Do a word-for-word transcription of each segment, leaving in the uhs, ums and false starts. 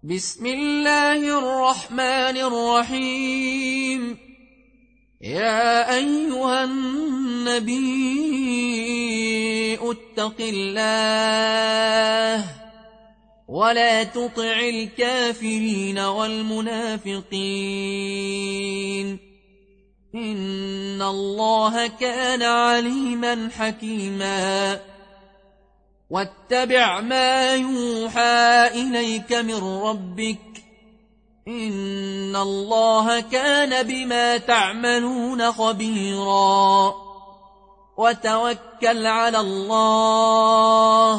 بسم الله الرحمن الرحيم. يا أيها النبي اتق الله ولا تطع الكافرين والمنافقين إن الله كان عليما حكيما. واتبع ما يوحى إليك من ربك إن الله كان بما تعملون خبيرا. وتوكل على الله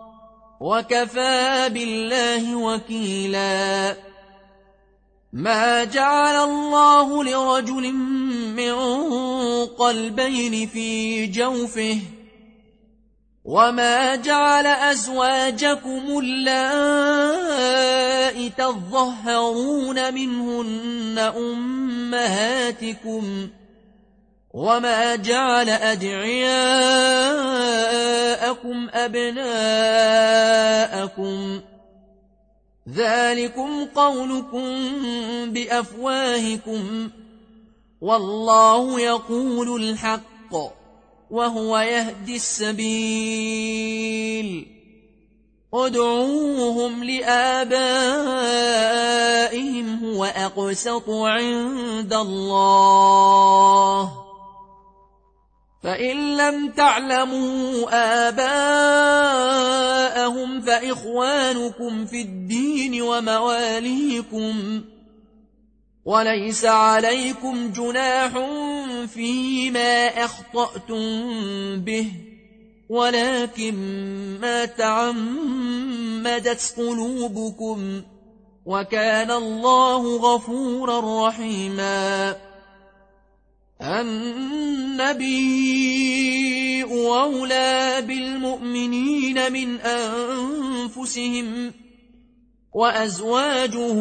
وكفى بالله وكيلا. ما جعل الله لرجل من قلبين في جوفه وما جعل أزواجكم اللائي تظهرون منهن أمهاتكم وما جعل أدعياءكم أبناءكم ذلكم قولكم بأفواهكم والله يقول الحق وهو يهدي السبيل. ادعوهم لآبائهم هو أقسط عند الله فإن لم تعلموا آباءهم فإخوانكم في الدين ومواليكم وليس عليكم جناح فيما أخطأتم به ولكن ما تعمدت قلوبكم وكان الله غفورا رحيما. النبي أولى بالمؤمنين من أنفسهم وأزواجه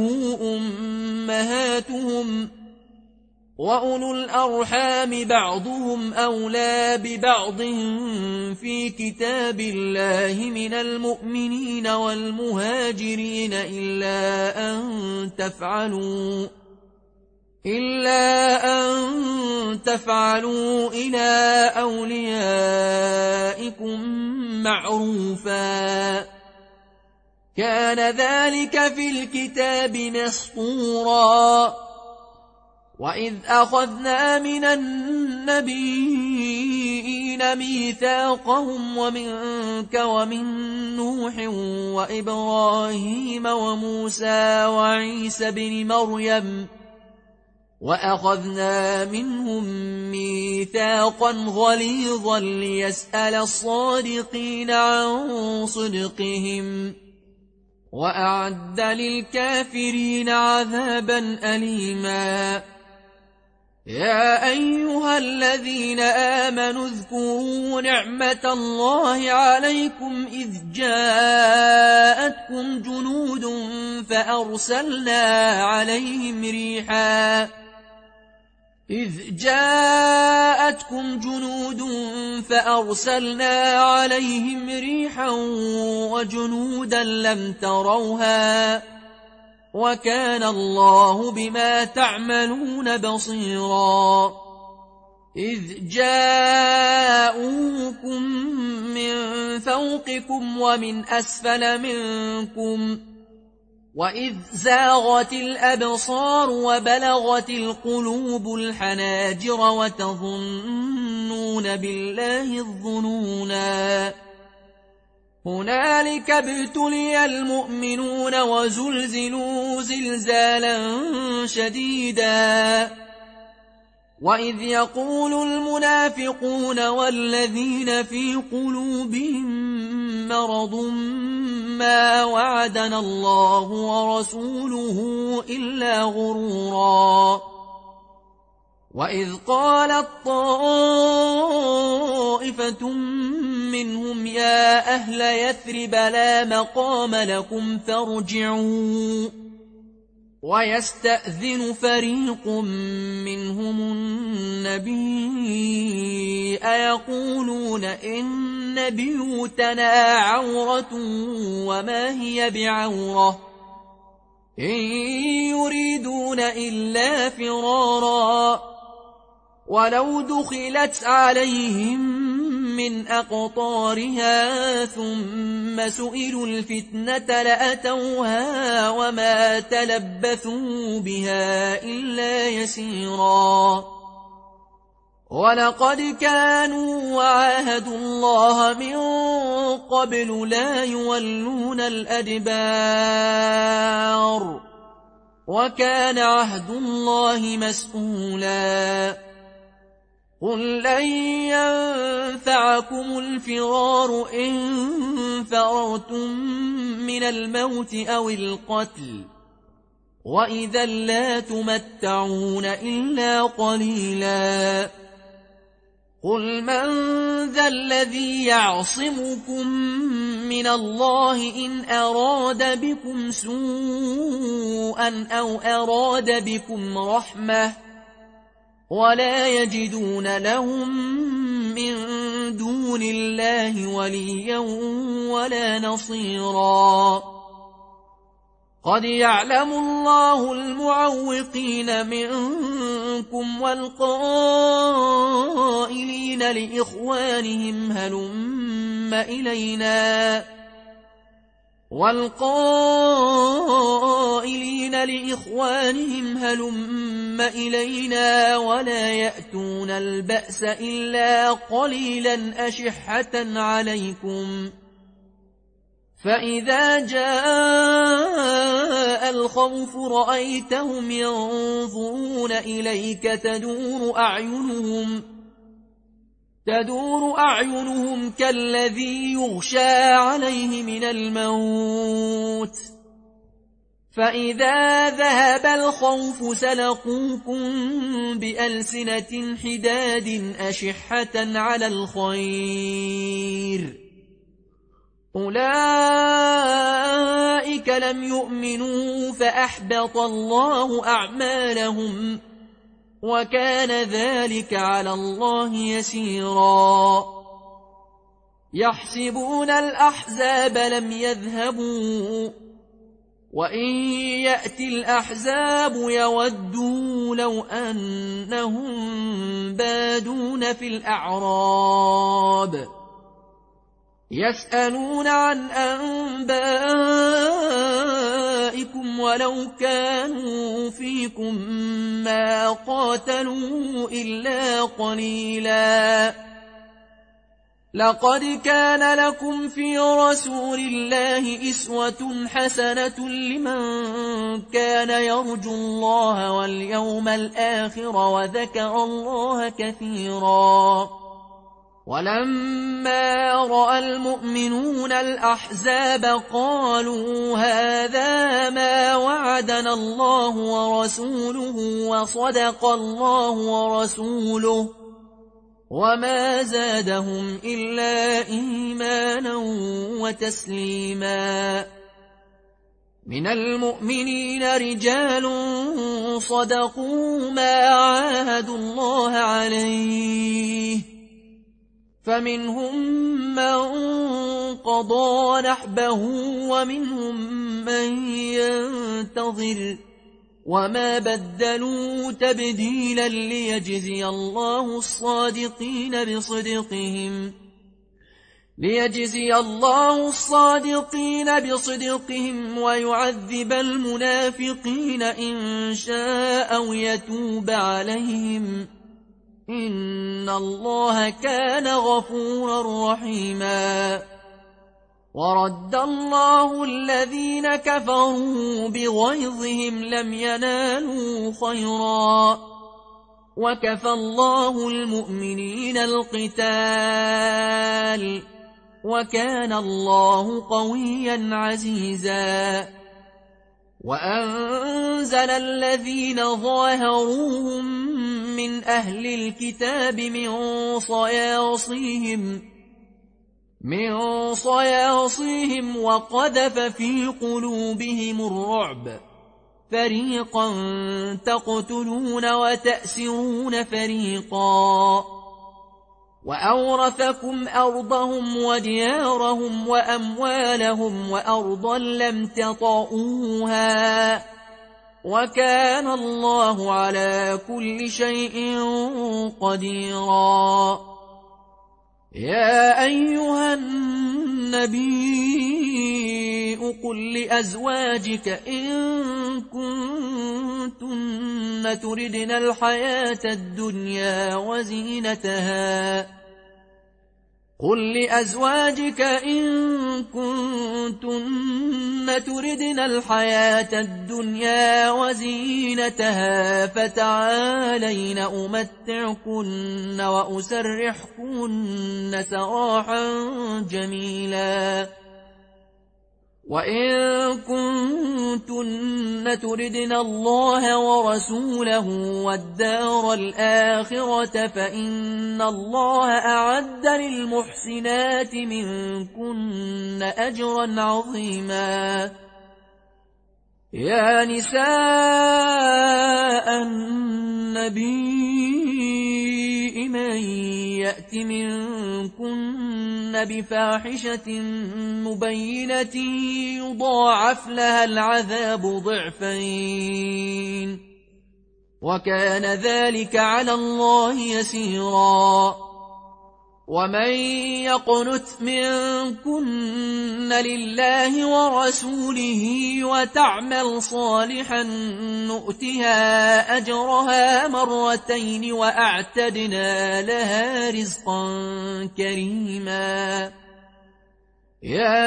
أمهاتهم وأولو الأرحام بعضهم أولى ببعض في كتاب الله من المؤمنين والمهاجرين إلا أن تفعلوا إلا أن تفعلوا إلى أوليائكم معروفا كان ذلك في الكتاب مسطورا. وإذ أخذنا من النبيين ميثاقهم ومنك ومن نوح وإبراهيم وموسى وعيسى بن مريم وأخذنا منهم ميثاقا غليظا ليسأل الصادقين عن صدقهم وأعد للكافرين عذابا أليما. يا أيها الذين آمنوا اذكروا نعمة الله عليكم إذ جاءتكم جنود فأرسلنا عليهم ريحا إذ جاءتكم جنود فأرسلنا عليهم ريحا وجنودا لم تروها وكان الله بما تعملون بصيرا. إذ جاءوكم من فوقكم ومن أسفل منكم وإذ زاغت الأبصار وبلغت القلوب الحناجر وتظنون بالله الظنونا. هنالك ابتلي المؤمنون وزلزلوا زلزالا شديدا. وإذ يقول المنافقون والذين في قلوبهم مرض ما وعدنا الله ورسوله إلا غرورا. وإذ قالت طائفة منهم يا أهل يثرب لا مقام لكم فارجعوا ويستأذن فريق منهم النبي أيقولون إن بيوتنا عورة وما هي بعورة إن يريدون إلا فرارا ولو دخلت عليهم من أقطارها ثم سئلوا الفتنة لأتوها وما تلبثوا بها إلا يسيرا ولقد كانوا وعاهدوا الله من قبل لا يولون الأدبار وكان عهد الله مسؤولا قل لن ينفعكم الفرار إن فررتم من الموت أو القتل وإذا لا تمتعون إلا قليلا قل من ذا الذي يعصمكم من الله إن أراد بكم سوءا أو أراد بكم رحمة ولا يجدون لهم من دون الله وليا ولا نصيرا قد يعلم الله المعوقين منكم والقائلين لإخوانهم هلم إلينا والقائلين لإخوانهم هلم إلينا ولا يأتون البأس إلا قليلا أشحة عليكم فإذا جاء الخوف رأيتهم ينظرون إليك تدور أعينهم تدور أعينهم كالذي يغشى عليه من الموت فإذا ذهب الخوف سلقوكم بألسنة حداد أشحة على الخير أولئك لم يؤمنوا فأحبط الله أعمالهم وكان ذلك على الله يسيرا يحسبون الأحزاب لم يذهبوا وإن يأتي الأحزاب يودوا لو أنهم بادون في الأعراب يسألون عن أنبائكم ولو كانوا فيكم ما قاتلوا إلا قليلا لقد كان لكم في رسول الله أسوة حسنة لمن كان يرجو الله واليوم الآخر وذكر الله كثيرا ولما رأى المؤمنون الأحزاب قالوا هذا ما وعدنا الله ورسوله وصدق الله ورسوله وما زادهم إلا إيمانا وتسليما من المؤمنين رجال صدقوا ما عاهدوا الله عليه فمنهم من قضى نحبه ومنهم من ينتظر وما بدلوا تبديلا ليجزي الله الصادقين بصدقهم ليجزي الله الصادقين بصدقهم ويعذب المنافقين إن شاء أو يتوب عليهم إن الله كان غفورا رحيما ورد الله الذين كفروا بغيظهم لم ينالوا خيرا وكفى الله المؤمنين القتال وكان الله قويا عزيزا وأنزل الذين ظاهروهم من أهل الكتاب من صياصيهم من صياصيهم وقذف في قلوبهم الرعب فريقا تقتلون وتأسرون فريقا وأورثكم أرضهم وديارهم وأموالهم وأرضا لم تطئوها وكان الله على كل شيء قديرا. يا أيها النبي قل لأزواجك إن كنتن تردن الحياة الدنيا وزينتها قل لأزواجك إن كنتن تردن الحياة الدنيا وزينتها فتعالين أمتعكن وأسرحكن سراحا جميلا. وإن كنتن تردن الله ورسوله والدار الآخرة فإن الله أعد للمحسنات منكن أجرا عظيما. يا نساء النبي من يأت منكن بفاحشة مبينة يضاعف لها العذاب ضعفين وكان ذلك على الله يسيرا. ومن يقنت منكن لله ورسوله وتعمل صالحا نؤتها أجرها مرتين وأعتدنا لها رزقا كريما. يا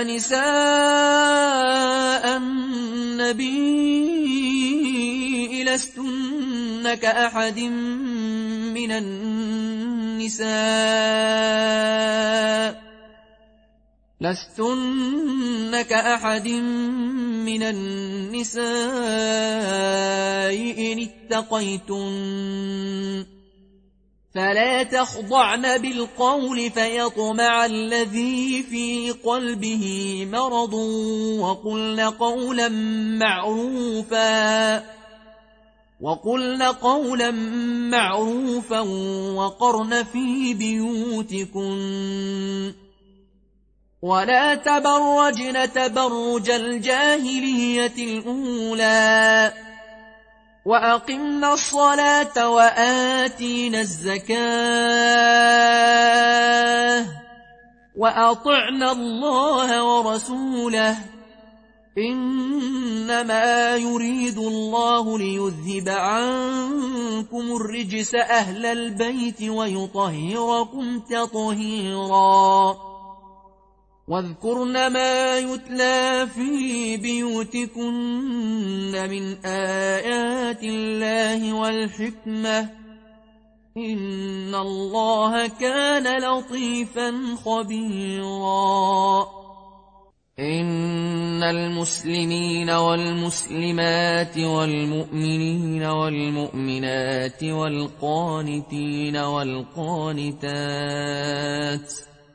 نساء النبي لستن كأحد من النساء لستن كأحد من النساء إن اتقيتن فلا تخضعن بالقول فيطمع الذي في قلبه مرض وقلن قولا معروفا وقلن قولا معروفا وقرن في بيوتكن ولا تبرجن تبرج الجاهلية الأولى وأقمنا الصلاة وآتينا الزكاة وأطعنا الله ورسوله إنما يريد الله ليذهب عنكم الرجس أهل البيت ويطهركم تطهيرا. واذكرن ما يتلى في بيوتكن من آيات الله والحكمة إن الله كان لطيفا خبيرا. إن المسلمين والمسلمات والمؤمنين والمؤمنات والقانتين والقانتات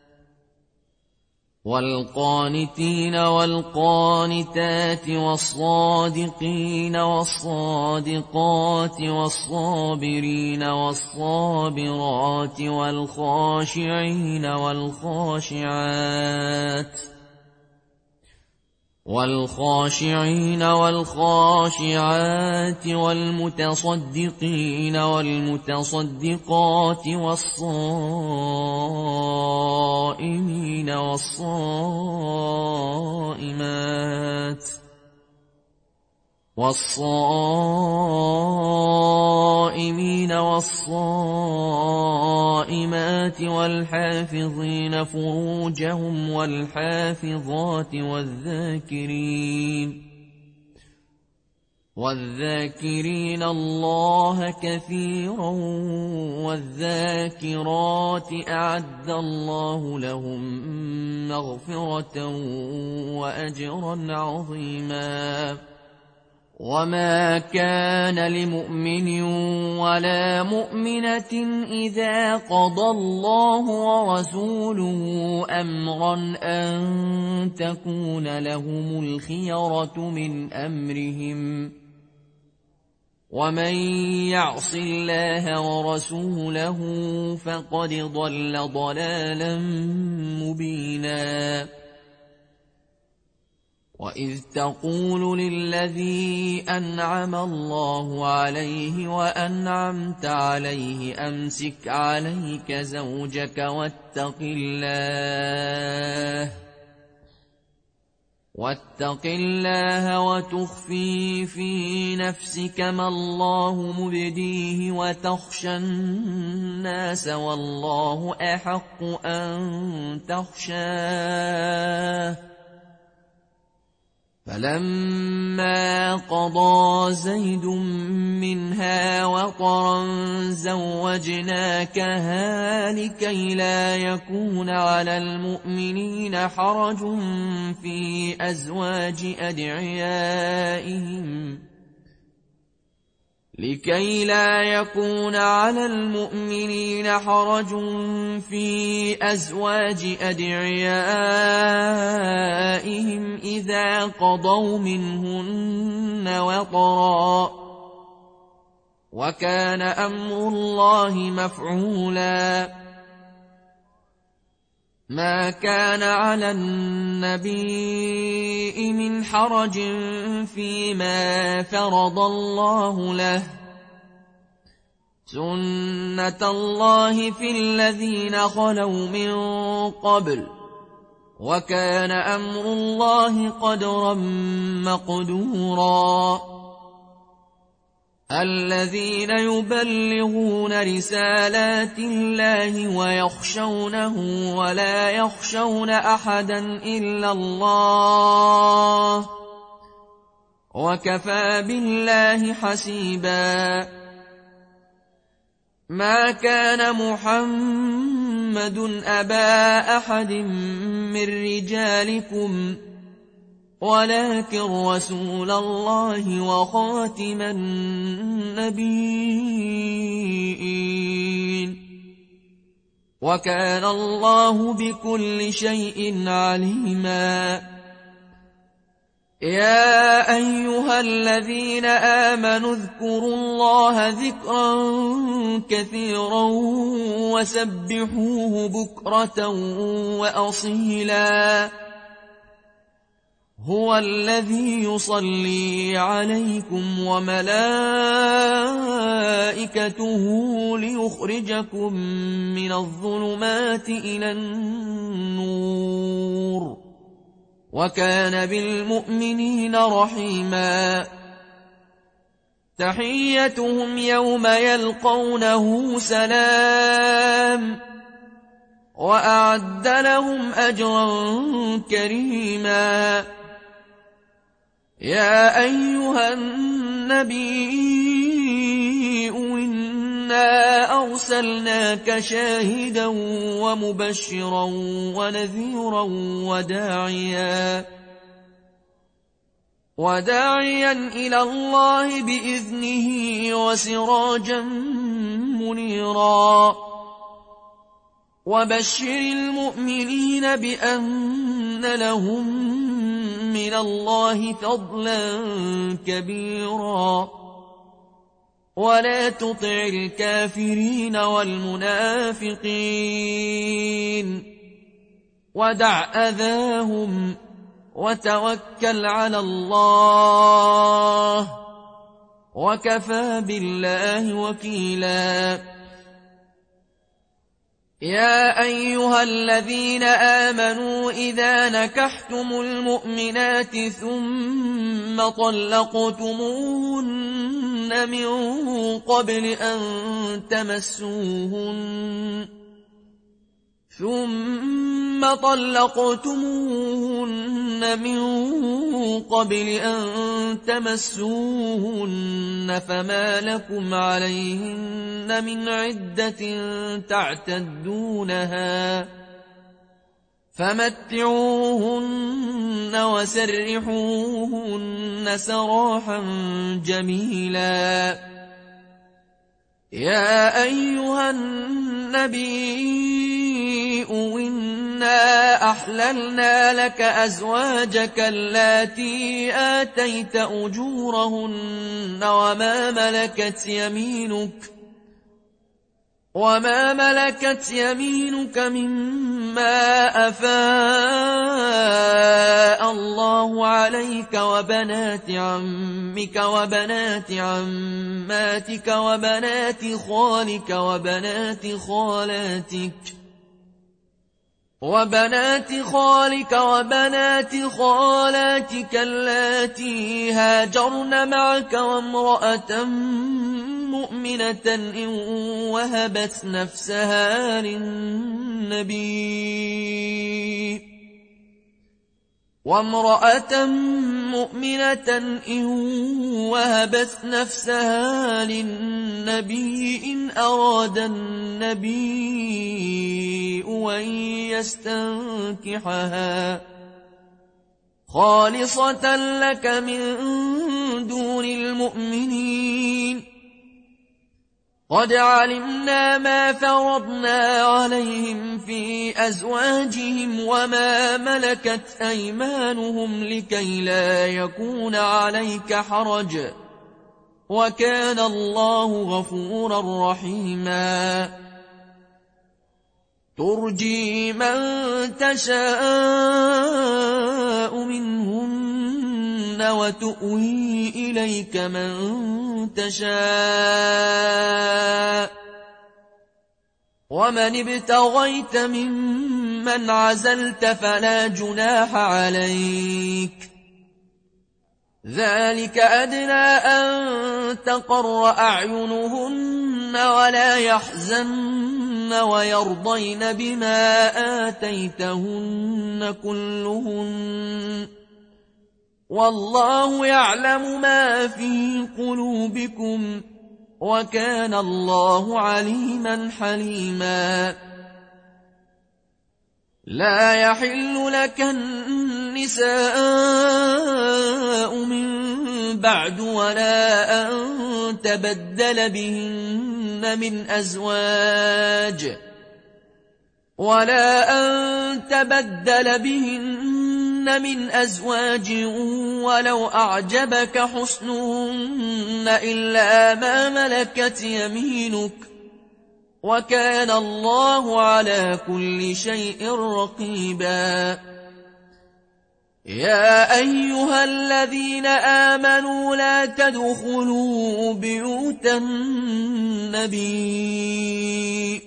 والقانتين والقانتات والصادقين والصادقات والصابرين والصابرات والخاشعين والخاشعات والخاشعين والخاشعات والمتصدقين والمتصدقات والصائمين والصائمات والصائمين والصائمات والحافظين فروجهم والحافظات والذاكرين والذاكرين الله كثيرا والذاكرات أعد الله لهم مغفرة وأجرا عظيما. وما كان لمؤمن ولا مؤمنة إذا قضى الله ورسوله أمرا أن تكون لهم الخيرة من أمرهم ومن يعص الله ورسوله فقد ضل ضلالا مبينا. وإذ تقول للذي أنعم الله عليه وأنعمت عليه أمسك عليك زوجك واتق الله واتق الله وتخفي في نفسك ما الله مبديه وتخشى الناس والله أحق أن تخشاه. فلما قضى زيد منها وطرا زوجناكها لكي لا يكون على المؤمنين حرج في أزواج أدعيائهم لكي لا يكون على المؤمنين حرج في أزواج أدعيائهم إذا قضوا منهن وطرا وكان أمر الله مفعولا. ما كان على النبي من حرج فيما فرض الله له سنة الله في الذين خلوا من قبل وكان أمر الله قدرا مقدورا. الذين يبلغون رسالات الله ويخشونه ولا يخشون أحدا إلا الله وكفى بالله حسيبا. ما كان محمد أبا أحد من رجالكم ولكن رسول الله وخاتم النبيين وكان الله بكل شيء عليما. يا أيها الذين آمنوا اذكروا الله ذكرا كثيرا وسبحوه بكرة وأصيلا. هو الذي يصلي عليكم وملائكته ليخرجكم من الظلمات إلى النور وكان بالمؤمنين رحيما. تحيتهم يوم يلقونه سلام وأعد لهم أجرا كريما. يا أيها النبي إنا أرسلناك شاهدا ومبشرا ونذيرا وداعيا وداعيا إلى الله بإذنه وسراجا منيرا. وبشر المؤمنين بأن لهم من الله فضلا كبيرا ولا تطع الكافرين والمنافقين ودع أذاهم وتوكل على الله وكفى بالله وكيلا. يا أيها الذين آمنوا إذا نكحتم المؤمنات ثم طلقتموهن من قبل أن تمسوهن ثم طلقتموهن من قبل أن تمسوهن فما لكم عليهن من عدة تعتدونها فمتعوهن وسرحوهن سراحا جميلا. يا أيها النبي إنا أحللنا لك أزواجك اللاتي آتيت أجورهن وما ملكت يمينك وما ملكت يمينك مما أفاء الله عليك وبنات عمك وبنات عماتك وبنات خالك وبنات خالاتك وبنات خالك وبنات خالاتك اللاتي هاجرن معك وامرأة مؤمنة إن وهبت نفسها للنبي وامرأة مؤمنة إن وهبت نفسها للنبي إن أراد النبي أن يستنكحها خالصة لك من دون المؤمنين قد علمنا ما فرضنا عليهم في أزواجهم وما ملكت أيمانهم لكي لا يكون عليك حرج وكان الله غفورا رحيما ترجي من تشاء منهن وتؤوي إليك من تشاء ومن ابتغيت ممن عزلت فلا جناح عليك ذلك أدنى أن تقر أعينهن ولا يحزن ويرضين بما آتيتهن كلهن والله يعلم ما في قلوبكم وكان الله عليما حليما لا يحل لك النساء من بعد ولا أن تبدل بهن من أزواج ولا أن تبدل بهن من أزواج ولو أعجبك حسنهن إلا ما ملكت يمينك وكان الله على كل شيء رقيبا يا أيها الذين آمنوا لا تدخلوا بيوت النبي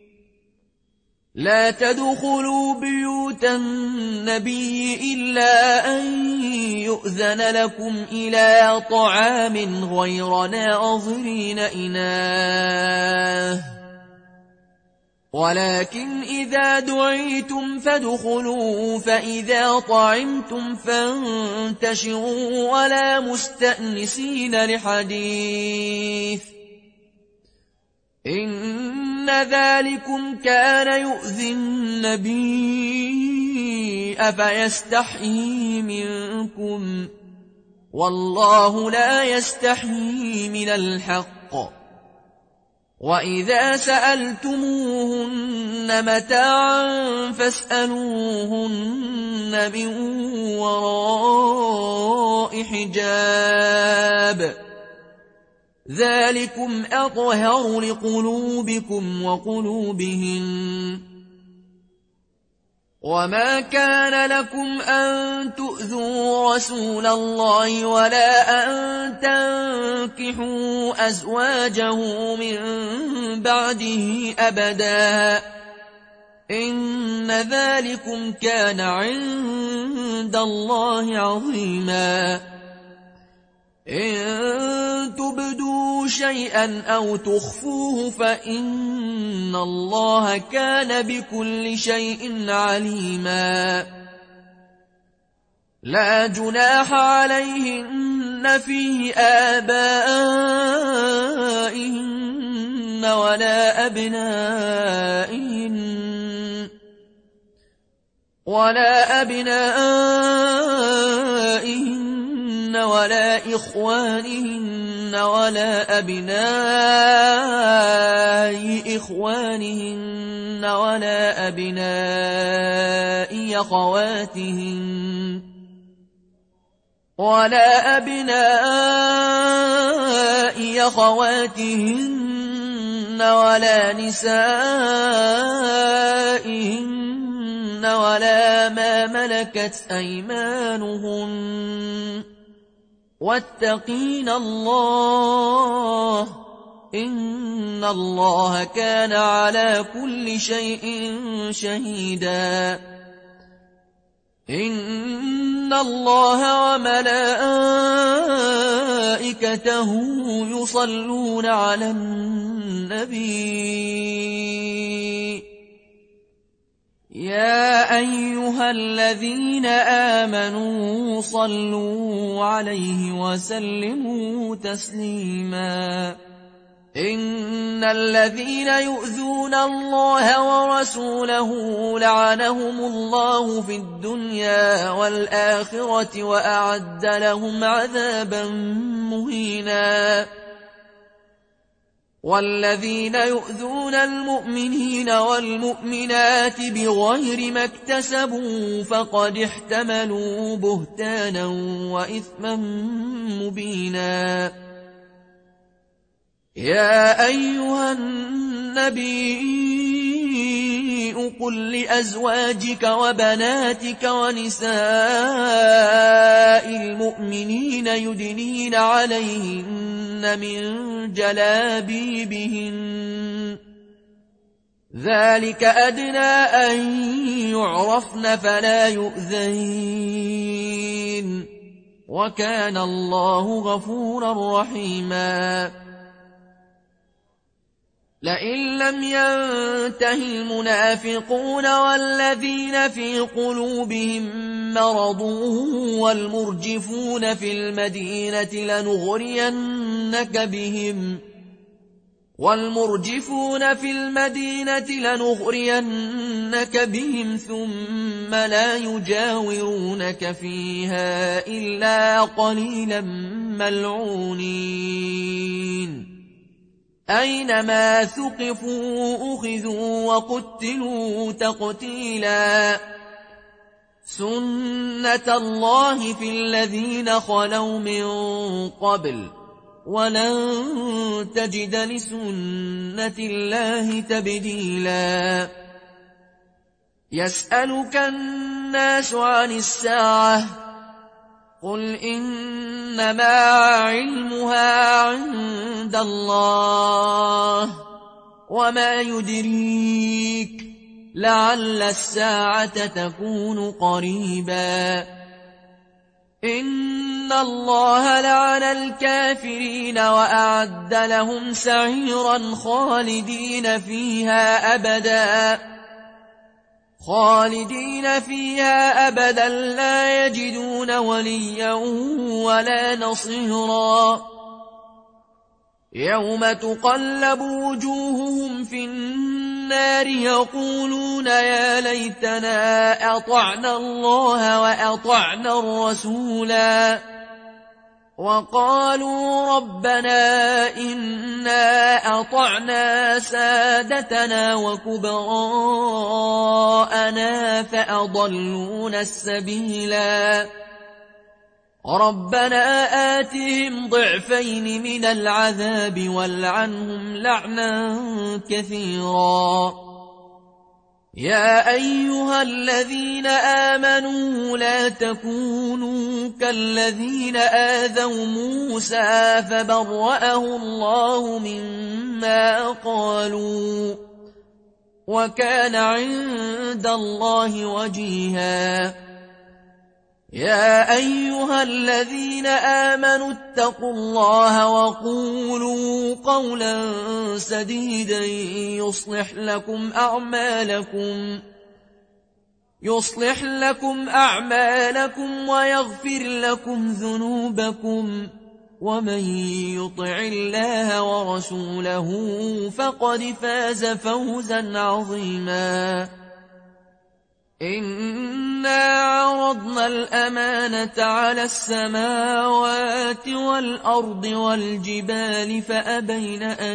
لا تدخلوا بيوت النبي إلا أن يؤذن لكم إلى طعام غير ناظرين إناه ولكن إذا دعيتم فادخلوا فإذا طعمتم فانتشروا ولا مستأنسين لحديث إن ذلكم كان يؤذي النبي أفيستحيي منكم والله لا يستحيي من الحق وإذا سألتموهن متاعا فاسألوهن من وراء حجاب ذلكم أطهر لقلوبكم وقلوبهن وما كان لكم أن تؤذوا رسول الله ولا أن تنكحوا أزواجه من بعده أبدا إن ذلكم كان عند الله عظيما إن تبدوا شيئا أو تخفوه فإن الله كان بكل شيء عليما لا جناح عليهن في آبائهن ولا أبنائهن ولا أبنائهن ولا إخوانهن ولا أبناء إخوانهن ولا أبناء أخواتهن ولا أبناء أخواتهن ولا نسائهن ولا ما ملكت أيمانهن واتقين الله إن الله كان على كل شيء شهيدا إن الله وملائكته يصلون على النبي يا أيها الذين آمنوا صلوا عليه وسلموا تسليما إن الذين يؤذون الله ورسوله لعنهم الله في الدنيا والآخرة وأعد لهم عذابا مهينا والذين يؤذون المؤمنين والمؤمنات بغير ما اكتسبوا فقد احتملوا بهتانا وإثما مبينا يا أيها النبي قل لأزواجك وبناتك ونساء المؤمنين يدنين عليهن من جلابيبهن ذلك أدنى أن يعرفن فلا يؤذين وكان الله غفورا رحيما لئن لم ينته المنافقون والذين في قلوبهم مرض والمرجفون في المدينة لنغرينك بهم والمرجفون في المدينة لنغرينك بهم ثم لا يجاورونك فيها إلا قليلا ملعونين أينما ثقفوا أخذوا وقتلوا تقتيلا سنة الله في الذين خلوا من قبل ولن تجد لسنة الله تبديلا يسألك الناس عن الساعة قل إنما علمها عند الله وما يدريك لعل الساعة تكون قريبا إن الله لعن الكافرين وأعد لهم سعيرا خالدين فيها أبدا خالدين فيها أبدا لا يجدون وليا ولا نصيرا يوم تقلب وجوههم في النار يقولون يا ليتنا أطعنا الله وأطعنا الرسولا وقالوا ربنا إنا أطعنا سادتنا وكبراءنا فأضلونا السبيلا ربنا آتهم ضعفين من العذاب والعنهم لعنا كثيرا يا أيها الذين آمنوا لا تكونوا كالذين آذوا موسى فبرأه الله مما قالوا وكان عند الله وجيها يا أيها الذين آمنوا اتقوا الله وقولوا قولا سديدا يصلح لكم أعمالكم يصلح لكم أعمالكم ويغفر لكم ذنوبكم ومن يطع الله ورسوله فقد فاز فوزا عظيما إنا عرضنا الأمانة على السماوات والأرض والجبال فأبين أن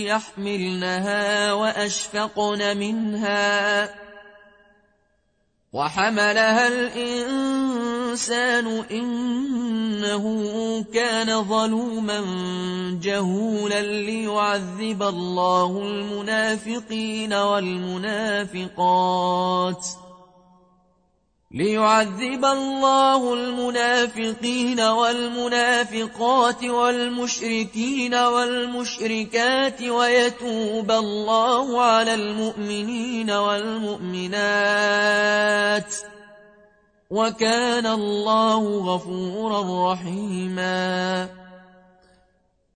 يحملنها وأشفقن منها وحملها الإنسان إنه كان ظلوما جهولا ليعذب الله المنافقين والمنافقات ليعذب الله المنافقين والمنافقات والمشركين والمشركات ويتوب الله على المؤمنين والمؤمنات وكان الله غفورا رحيما